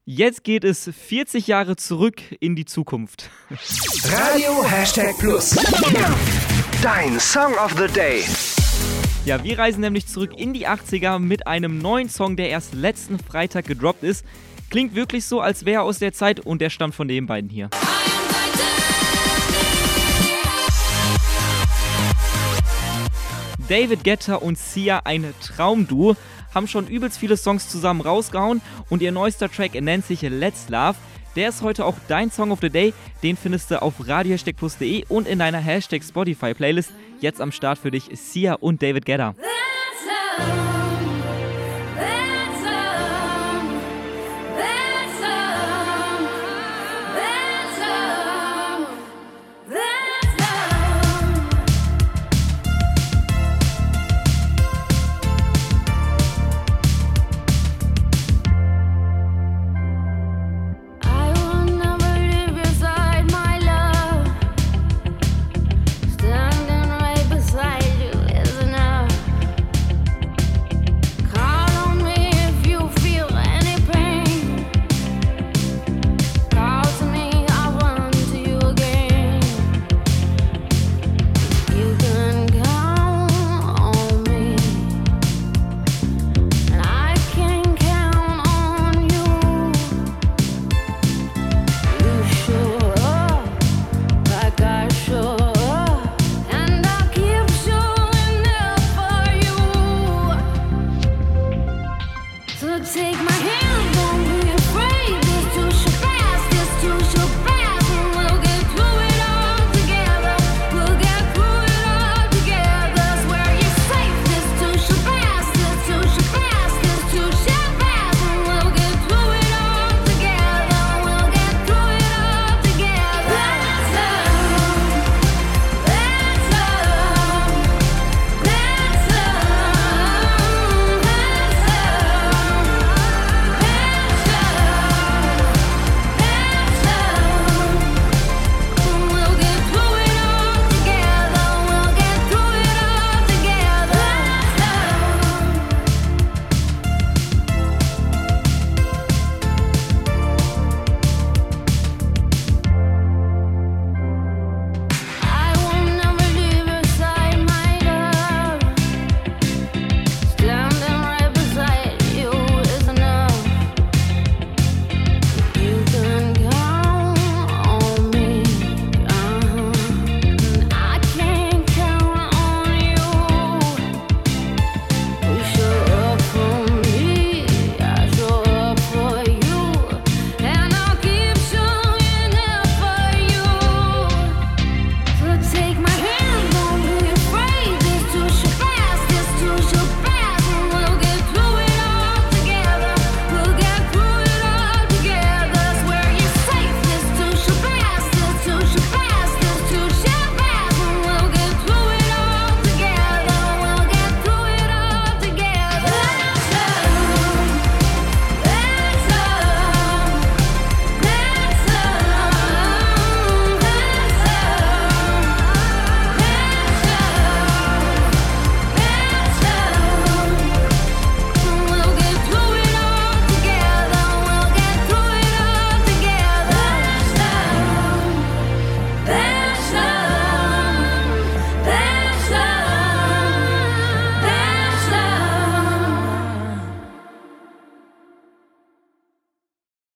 Jetzt geht es 40 Jahre zurück in die Zukunft. Radio #Plus. Dein Song of the Day. Ja, wir reisen nämlich zurück in die 80er mit einem neuen Song, der erst letzten Freitag gedroppt ist. Klingt wirklich so, als wäre er aus der Zeit und der stammt von den beiden hier. David Guetta und Sia, ein Traumduo, haben schon übelst viele Songs zusammen rausgehauen und ihr neuester Track nennt sich Let's Love. Der ist heute auch dein Song of the Day, den findest du auf radio+.de und in deiner Spotify Playlist. Jetzt am Start für dich Sia und David Guetta.